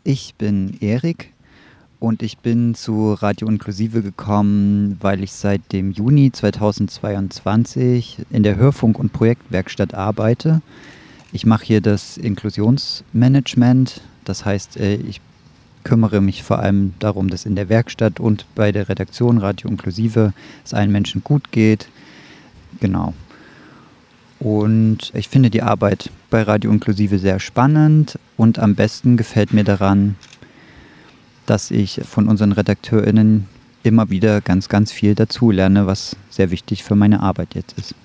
Ich bin Erik und ich bin zu Radio Inklusive gekommen, weil ich seit dem Juni 2022 in der Hörfunk- und Projektwerkstatt arbeite. Ich mache hier das Inklusionsmanagement, das heißt, ich kümmere mich vor allem darum, dass in der Werkstatt und bei der Redaktion Radio Inklusive es allen Menschen gut geht. Genau. Und ich finde die Arbeit bei Radio Inklusive sehr spannend und am besten gefällt mir daran, dass ich von unseren RedakteurInnen immer wieder ganz, ganz viel dazulerne, was sehr wichtig für meine Arbeit jetzt ist.